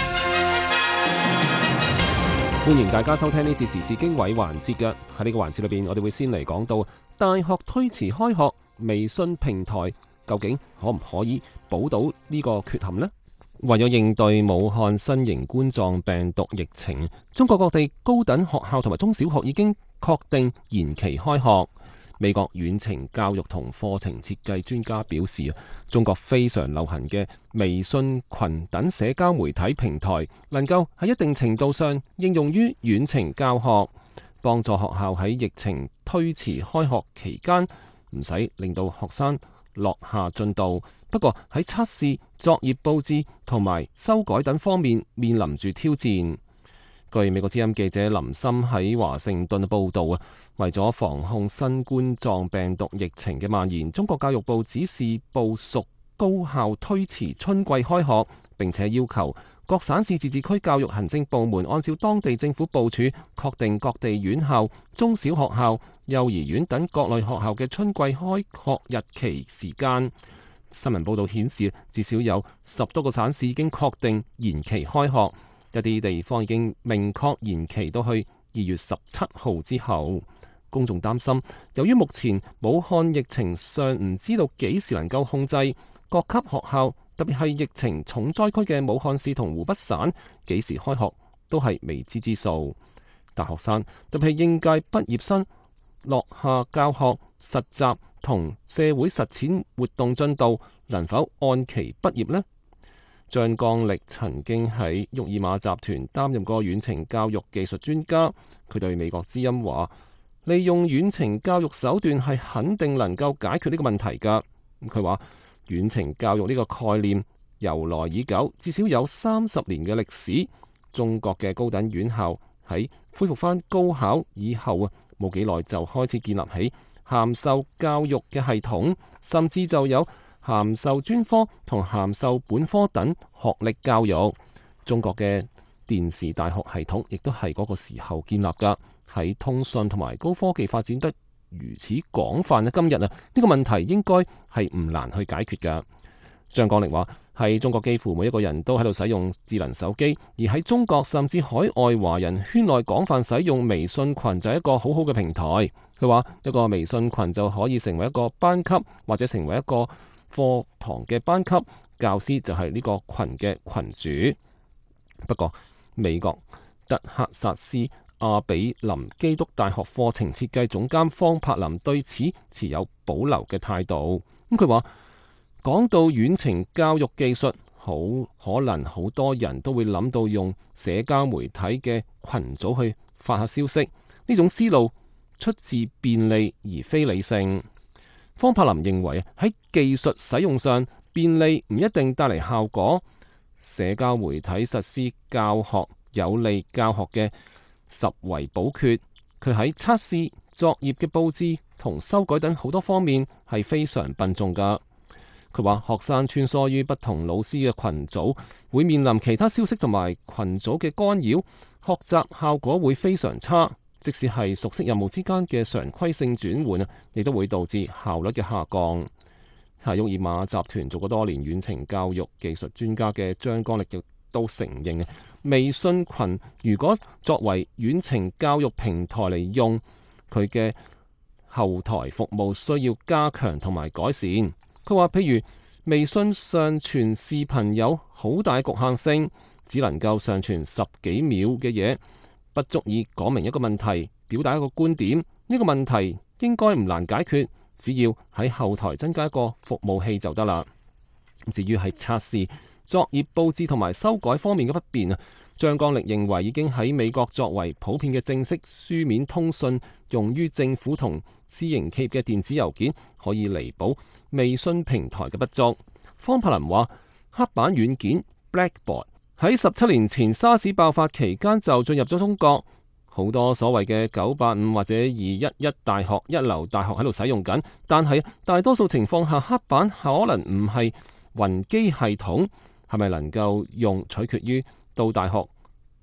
Speaker 1: 歡迎大家收聽呢節時事經緯環節嘅。喺呢個環節裏邊，我哋會先嚟講到大學推遲開學，微信平台究竟可唔可以補到呢個缺陷呢？為咗應對武漢新型冠狀病毒疫情，中國各地高等學校同埋中小學已經確定延期開學。美國遠程教育同課程設計專家表示，中國非常流行嘅微信群等社交媒體平台，能夠喺一定程度上應用於遠程教學，幫助學校喺疫情推遲開學期間唔使令到學生落下進度。不過喺測試、作業佈置同埋修改等方面面臨住挑戰。據美國之音記者林森喺華盛頓報道啊，為咗防控新冠狀病毒疫情嘅蔓延，中國教育部指示部屬高校推遲春季開學，並且要求各省市自治區教育行政部門按照當地政府部署，確定各地院校、中小學校、幼兒園等各類學校嘅春季開學日期時間。新聞報道顯示，至少有十多個省市已經確定延期開學。一啲地方已經明確延期到去二月十七號之後。公眾擔心，由於目前武漢疫情尚唔知道幾時能夠控制，各級學校特別係疫情重災區嘅武漢市同湖北省幾時開學都係未知之數。大學生特別係應屆畢業生落下教學、實習同社會實踐活動進度能否按期畢業呢？張剛力曾經喺沃爾瑪集團擔任過遠程教育技術專家，佢對美國之音話：利用遠程教育手段係肯定能夠解決呢個問題㗎。佢話遠程教育呢個概念由來已久，至少有三十年嘅歷史。中國嘅高等院校喺恢復返高考以後啊，冇幾耐就開始建立起函授教育嘅系統，甚至就有函授專科同函授本科等學歷教育。中國嘅電視大學系統亦都係嗰個時候建立㗎。喺通訊同埋高科技發展得如此廣泛嘅今日啊，呢個問題應該係唔難去解決㗎。張剛力話：喺中國幾乎每一個人都喺度使用智能手機，而喺中國甚至海外華人圈內廣泛使用微信群就係一個好好嘅平台。佢話一個微信群就可以成為一個班級，或者成為一個課堂嘅班級，教師就係呢個群嘅群主。不過美國德克薩斯阿比林基督大學課程設計總監方柏林對此持有保留嘅態度。咁佢話講到遠程教育技術，好可能好多人都會諗到用社交媒體嘅群組去發下消息，呢種思路出自便利而非理性。方柏林認為喺技術使用上，便利唔一定帶嚟效果。社交媒體實施教學有利教學嘅實為寶缺，佢喺測試、作業嘅佈置同修改等好多方面係非常笨重㗎。佢話學生穿梭於不同老師嘅群組，會面臨其他消息同埋群組嘅干擾，學習效果會非常差。即使係熟悉任務之間嘅常規性轉換啊，亦都會導致效率嘅下降。喺沃爾瑪集團做過多年遠程教育技術專家嘅張剛力亦都承認，微信群如果作為遠程教育平台嚟用，佢嘅後台服務需要加強同埋改善。佢話譬如微信上傳視頻有好大局限性，只能夠上傳十幾秒嘅嘢，不足以講明一個問題，表達一個觀點。呢個問題應該唔難解決，只要喺後台增加一個服務器就得啦。至於係測試、作業佈置同埋修改方面嘅不便啊，張剛力認為已經喺美國作為普遍嘅正式書面通訊，用於政府同私營企業嘅電子郵件，可以彌補微信平台嘅不足。方柏林話：黑板軟件 Blackboard 喺十七年前沙士爆發期間就進入咗中國，好多所謂嘅九八五或者二一一大學一流大學喺度使用緊，但係大多數情況下黑板可能唔係雲機系統，係咪能夠用取決於到大學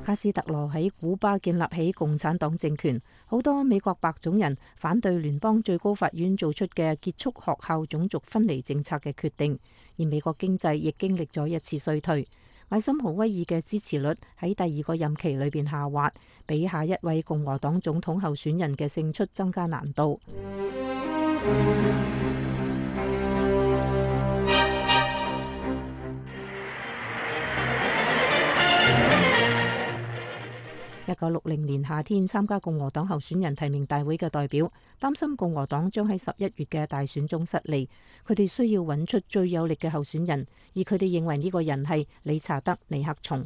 Speaker 5: 卡斯特羅喺古巴建立起共產黨政權，好多美國白種人反對聯邦最高法院做出嘅結束學校種族分離政策嘅決定，而美國經濟亦經歷咗一次衰退。艾森豪威爾嘅支持率喺第二個任期裏邊下滑，比下一位共和黨總統候選人嘅勝出增加難度。一九六零年夏天參加共和黨候選人提名大會嘅代表擔心共和黨將喺十一月嘅大選中失利，佢哋需要揾出最有力嘅候選人，而佢哋認為呢個人係理查德·尼克松。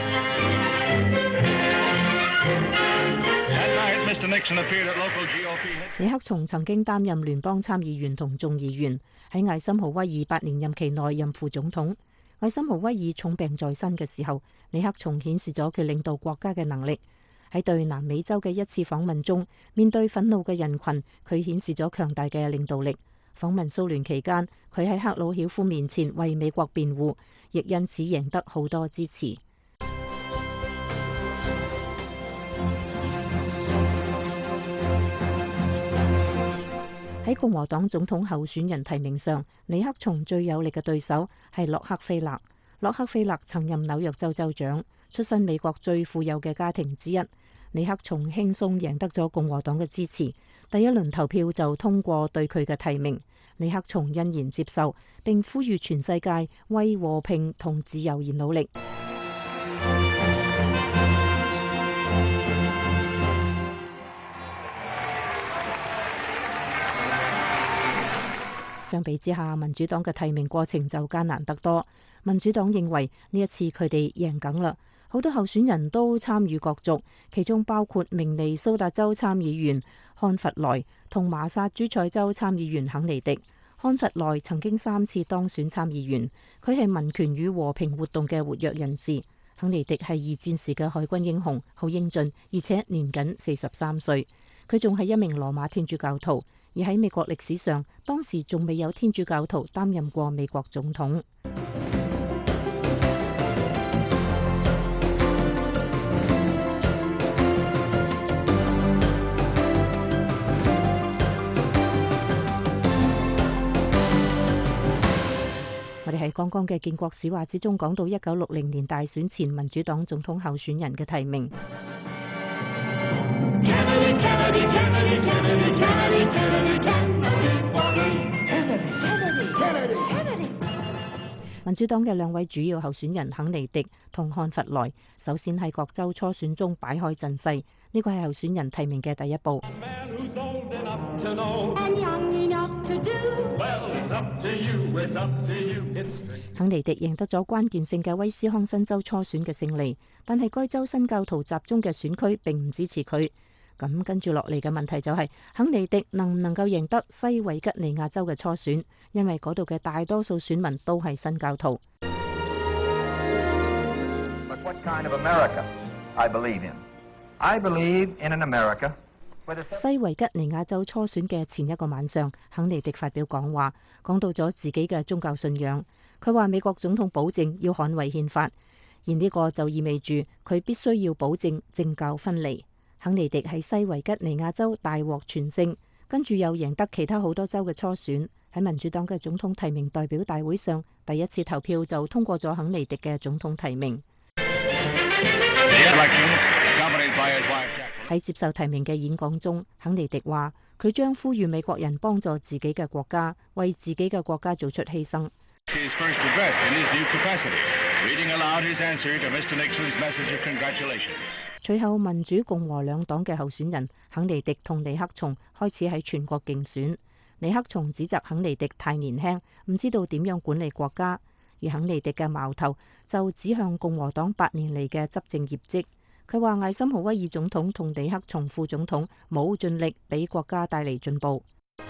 Speaker 5: 尼克松曾經擔任聯邦參議員同眾議員，喺艾森豪威爾八年任期內任副總統。艾森豪威爾重病在身嘅時候，尼克松顯示咗佢領導國家嘅能力。喺對南美洲嘅一次訪問中，面對憤怒嘅人群，佢顯示咗強大嘅領導力。訪問蘇聯期間，佢喺赫魯曉夫面前為美國辯護，亦因此贏得好多支持。喺共和黨總統候選人提名上，尼克松最有力嘅對手係洛克菲勒。洛克菲勒曾任紐約州州長，出身美國最富有嘅家庭之一。尼克松輕鬆贏得咗共和黨嘅支持，第一輪投票就通過對佢嘅提名。尼克松欣然接受，並呼籲全世界為和平同自由而努力。相比之下，民主黨嘅提名過程就艱難得多。民主黨認為呢一次佢哋贏緊啦，好多候選人都參與角逐，其中包括明尼蘇達州參議員漢弗萊同麻薩諸塞州參議員肯尼迪。漢弗萊曾經三次當選參議員，佢係民權與和平活動嘅活躍人士。肯尼迪係二戰時嘅海軍英雄，好英俊，而且年僅四十三歲。佢仲係一名羅馬天主教徒。而喺美國歷史上，當時仲未有天主教徒擔任過美國總統。我哋喺剛剛嘅建國史話之中講到一九六零年大選前民主黨總統候選人嘅提名。Kennedy, Kennedy, Kennedy, Kennedy, Kennedy, Kennedy, Kennedy, Kennedy. 民主黨嘅兩位主要候選人肯尼迪同漢弗萊，首先喺各州初選中擺開陣勢，呢個係候選人提名嘅第一步。肯尼迪贏得咗關鍵性嘅威斯康辛州初選嘅勝利，但係該州新教徒集中嘅選區並唔支持佢。咁跟住落嚟嘅問題就係、是、肯尼迪能唔能夠贏得西維吉尼亞州嘅初選，因為嗰度嘅大多數選民都係新教徒。
Speaker 6: But what kind of America I believe in? I believe in an America.
Speaker 5: 西維吉尼亞州初選嘅前一個晚上，肯尼迪發表講話，講到咗自己嘅宗教信仰。佢話美國總統保證要捍衛憲法，而呢個就意味住佢必須要保證政教分離。肯尼迪喺西維吉尼亞州大獲全勝，跟住又贏得其他好多州嘅初選。喺民主黨嘅總統提名代表大會上，第一次投票就通過咗肯尼迪嘅總統提名。喺接受提名嘅演講中，肯尼迪話佢將呼籲美國人幫助自己嘅國家，為自己嘅國家做出犧牲。隨後，民主共和兩黨嘅候選人肯尼迪同尼克松開始喺全國競選。尼克松指責肯尼迪太年輕，唔知道點樣管理國家，而肯尼迪嘅矛頭就指向共和黨八年嚟嘅執政業績。佢話艾森豪威爾總統同尼克松副總統冇盡力俾國家帶嚟進步。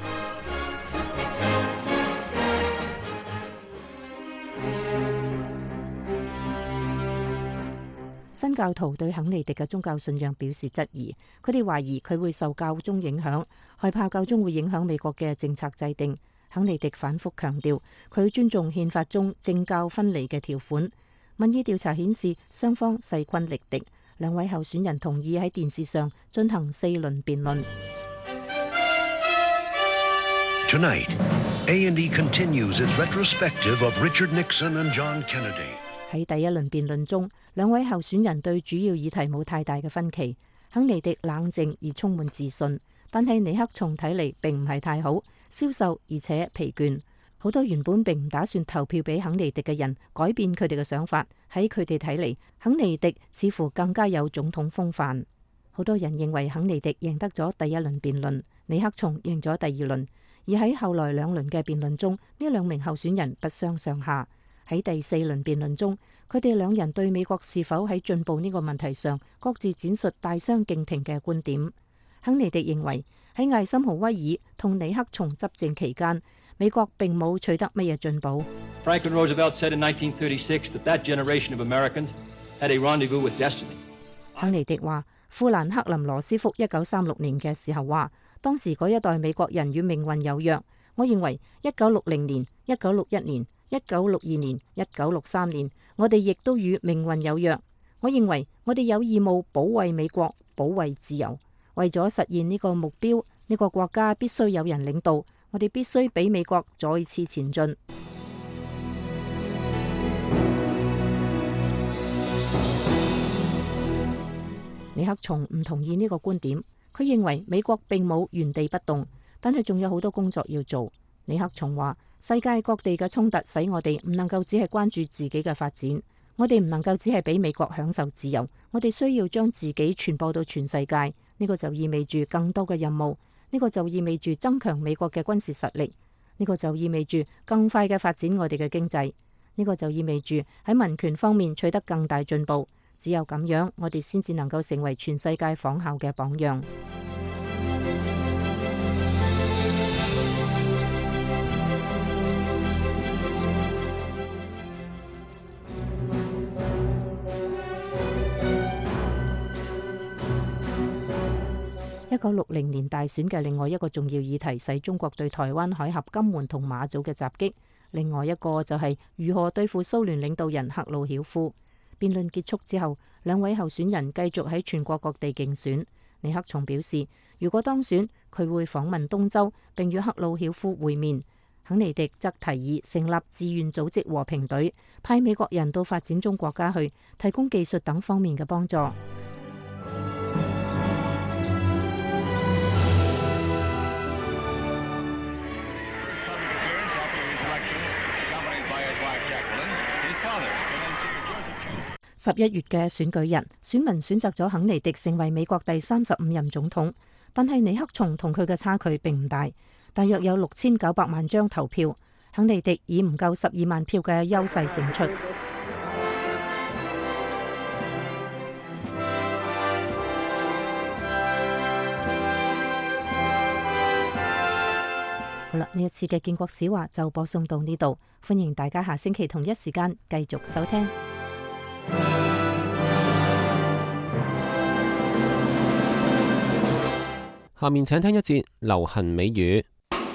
Speaker 5: 新教徒對肯尼迪嘅宗教信仰表示質疑，佢哋懷疑佢會受教宗影響，害怕教宗會影響美國嘅政策制定。肯尼迪反覆強調佢尊重憲法中政教分離嘅條款。民意調查顯示雙方勢均力敵。 兩位候選人同意喺電視上進行四輪辯論。
Speaker 7: Tonight, A and E continues its retrospective of Richard Nixon and John Kennedy.
Speaker 5: 喺第一輪辯論中，兩位候選人對主要議題冇太大嘅分歧。肯尼迪冷靜而充滿自信，但係尼克松睇嚟並唔係太好，消瘦而且疲倦。好多原本並唔打算投票俾肯尼迪嘅人改變佢哋嘅想法。喺佢哋睇嚟，肯尼迪似乎更加有總統風範。好多人認為肯尼迪贏得咗第一輪辯論，尼克松贏咗第二輪。而喺後來兩輪嘅辯論中，呢兩名候選人不相上下。喺第四輪辯論中，佢哋兩人對美國是否喺進步呢個問題上各自展述大相徑庭嘅觀點。肯尼迪認為喺艾森豪威爾同尼克松執政期間，美國並冇取得乜嘢進步。
Speaker 8: Franklin Roosevelt said in nineteen thirty-six that that generation of Americans had a rendezvous with destiny.
Speaker 5: 肯尼迪話，富蘭克林羅斯福一九三六年嘅時候話，當時嗰一代美國人與命運有約。我認為一九六零年、一九六一年、一九六二年、一九六三年，我哋亦都與命運有約。我認為我哋有義務保衛美國，保衛自由。為咗實現呢個目標，呢個國家必須有人領導。我哋必須俾美國再次前進。尼克松唔同意呢個觀點，佢認為美國並冇原地不動，但係仲有好多工作要做。尼克松話：世界各地嘅衝突使我哋唔能夠只係關注自己嘅發展，我哋唔能夠只係俾美國享受自由，我哋需要將自己傳播到全世界。呢個就意味住更多嘅任務。呢個就意味住增強美國嘅軍事實力，呢個就意味住更快嘅發展我哋嘅經濟，呢個就意味住喺民權方面取得更大進步。只有咁樣，我哋先至能夠成為全世界仿效嘅榜樣。一九六零年大選嘅另外一個重要議題，係中國對台灣海峽金門同馬祖嘅襲擊。另外一個就係如何對付蘇聯領導人赫魯曉夫。辯論結束之後，兩位候選人繼續喺全國各地競選。尼克松表示，如果當選，佢會訪問東洲，並與赫魯曉夫會面。肯尼迪則提議成立志願組織和平隊，派美國人到發展中國家去，提供技術等方面嘅幫助。十一月嘅選舉日，選民選擇咗肯尼迪成為美國第三十五任總統，但係尼克松同佢嘅差距並唔大，大約有六千九百萬張投票，肯尼迪以唔夠十二萬票嘅優勢勝出。好啦，呢一次嘅建國史話就播送到呢度，歡迎大家下星期同一時間繼續收聽。
Speaker 1: 下面請聽一節流行美語。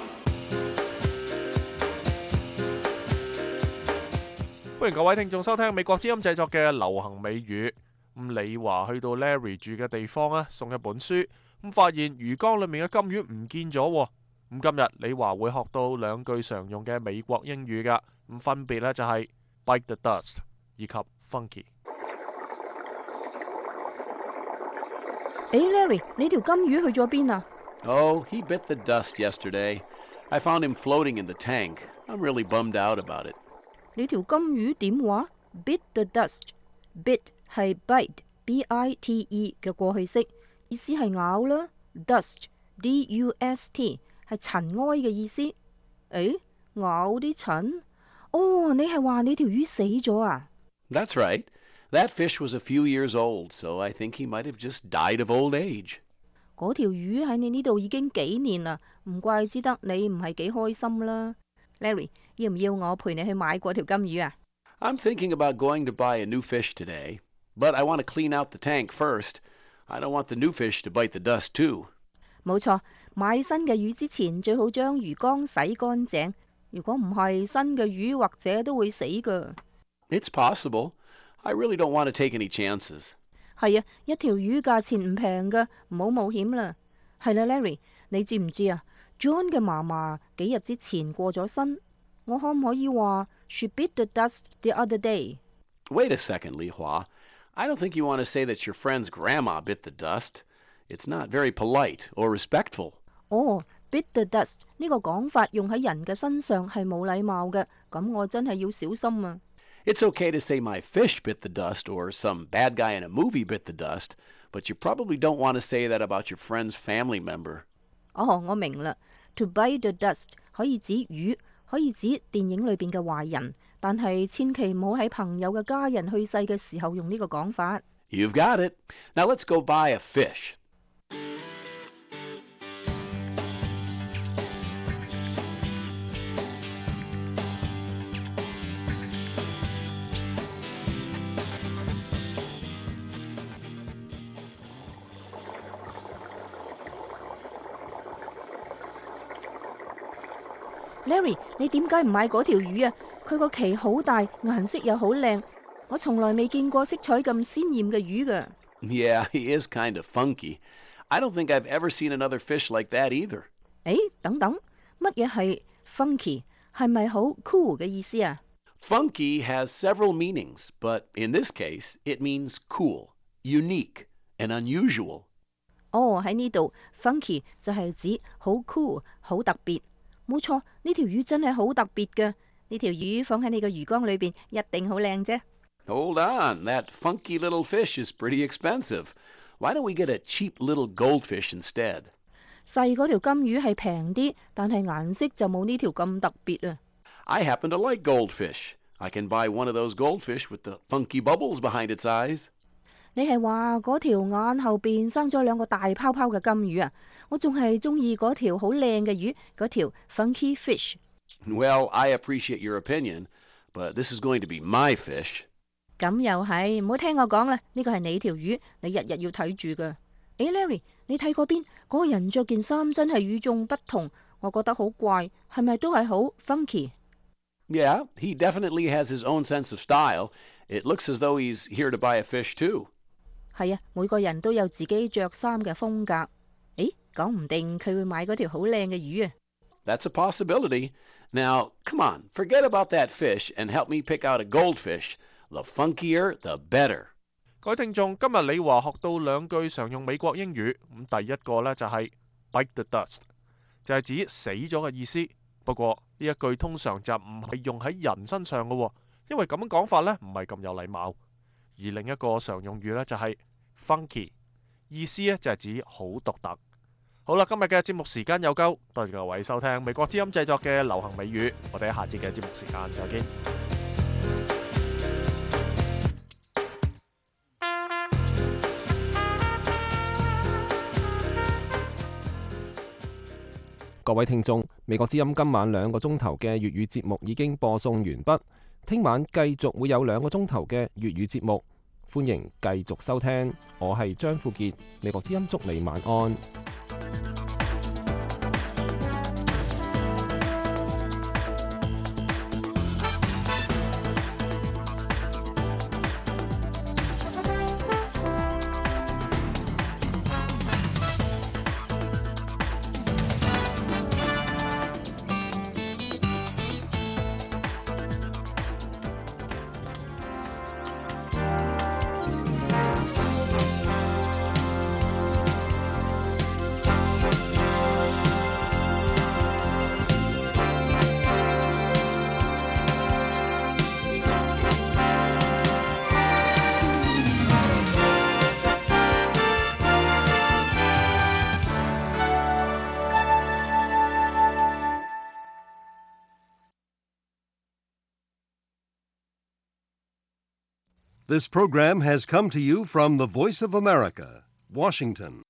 Speaker 2: 歡迎各位聽眾收聽美國之音製作嘅流行美語。咁李華去到 Larry 住嘅地方咧，送一本書，咁發現魚缸裏面嘅金魚唔見咗。咁今日李華會學到兩句常用嘅美國英語噶，咁分別咧就係 bite the dust 以及 funky。
Speaker 5: 誒 ，Larry， 你條金魚去咗邊啊？
Speaker 9: Oh, he bit the dust yesterday. I found him floating in the tank. I'm really bummed out about it.
Speaker 5: 你條金魚點話 ？Bit the dust。Bit 係 bite，b i t e 嘅過去式，意思係咬啦。Dust，d u s t 係塵埃嘅意思。誒，咬啲塵？哦，你係話你條魚死咗啊？
Speaker 9: That's right. That fish was a few years old, so I think he might have just died of old age.
Speaker 5: 嗰條魚喺你呢度已經幾年啦，唔怪之得你唔係幾開心啦。Larry， 要唔要我陪你去買嗰條金魚啊？
Speaker 9: I'm thinking about going to buy a new fish today, but I want to clean out the tank first. I don't want the new fish to bite the dust too.
Speaker 5: 冇錯，買新嘅魚之前最好將魚缸洗乾淨。如果唔係，新嘅魚或者都會死㗎。
Speaker 9: It's possible. I really don't want to take any chances.
Speaker 5: 係啊，一條魚價錢唔平噶，唔好冒險啦。係啦，Larry，你知唔知啊 ？John 嘅嫲嫲幾日之前過咗身，我可唔可以話 She bit the dust the other day？
Speaker 9: Wait a second, Li Hua. I don't think you want to say that your friend's grandma bit the dust. It's not very polite or respectful.
Speaker 5: 哦 ，bit the dust 呢個講法用喺人嘅身上係冇禮貌嘅，咁我真係要小心啊。
Speaker 9: It's okay to say my fish bit the dust or some bad guy in a movie bit the dust, but you probably don't want to say that about your friend's family member.
Speaker 5: 哦，我明啦。To bite the dust 可以指魚，可以指電影裏邊嘅壞人，但係千祈唔好喺朋友嘅家人去世嘅時候用呢個講法。
Speaker 9: You've got it. Now let's go buy a fish.
Speaker 5: Larry， 你點解唔買嗰條魚啊？佢個鰭好大，顏色又好靚，我從來未見過色彩咁鮮豔嘅魚㗎。
Speaker 9: Yeah, he is kind of funky. I don't think I've ever seen another fish like that either.
Speaker 5: 誒，等等，乜嘢係 funky？ 係咪好 cool 嘅意思啊？
Speaker 9: Funky has several meanings, but in this case, it means cool, unique, and unusual.
Speaker 5: 哦，喺呢度 funky 就係指好 cool， 好特別。冇錯，呢條魚真係好特別嘅。呢條魚放喺你個魚缸裏邊，一定好靚啫。
Speaker 9: Hold on, that funky little fish is pretty expensive. Why don't we get a cheap little goldfish instead?
Speaker 5: 細嗰條金魚係平啲，但係顏色就冇呢條咁特別啊。
Speaker 9: I happen to like goldfish. I can buy one of those goldfish with the funky bubbles behind its eyes.
Speaker 5: 你係話嗰條眼後邊生咗兩個大泡泡嘅金魚啊？我仲係中意嗰條好靚嘅魚，嗰條 funky fish。
Speaker 9: Well, I appreciate your opinion, but this is going to be my fish.
Speaker 5: 咁又係，唔好聽我講啦，呢個係你條魚，你日日要睇住噶。誒 ，Larry， 你睇嗰邊嗰個人着件衫真係與眾不同，我覺得好怪，係咪都係好 funky？
Speaker 9: Yeah, he definitely has his own sense of style. It looks as though he's here to buy a fish too.
Speaker 5: 係啊，每個人都有自己着衫嘅風格。誒，講唔定佢會買嗰條好靚嘅魚啊。
Speaker 9: That's a possibility. Now, come on, forget about that fish and help me pick out a goldfish. The funkier, the better.
Speaker 2: 各位聽眾，今日李華學到兩句常用美國英語。咁第一個呢，就係 bite the dust， 就係指死咗嘅意思。不過呢一句通常就唔係用喺人身上嘅，因為咁樣講法呢唔係咁有禮貌。而另一個常用語呢，就係 funky， 意思呢就係指好獨特。好啦，今日嘅節目時間有夠，多謝各位收聽美國之音製作嘅流行美語，我哋喺下節嘅節目時間再見。
Speaker 1: 各位聽眾，美國之音今晚兩個鐘頭嘅粵語節目已經播送完畢，聽晚繼續會有兩個鐘頭嘅粵語節目，歡迎繼續收聽。我係張富傑，美國之音祝你晚安。
Speaker 7: This program has come to you from the Voice of America, Washington.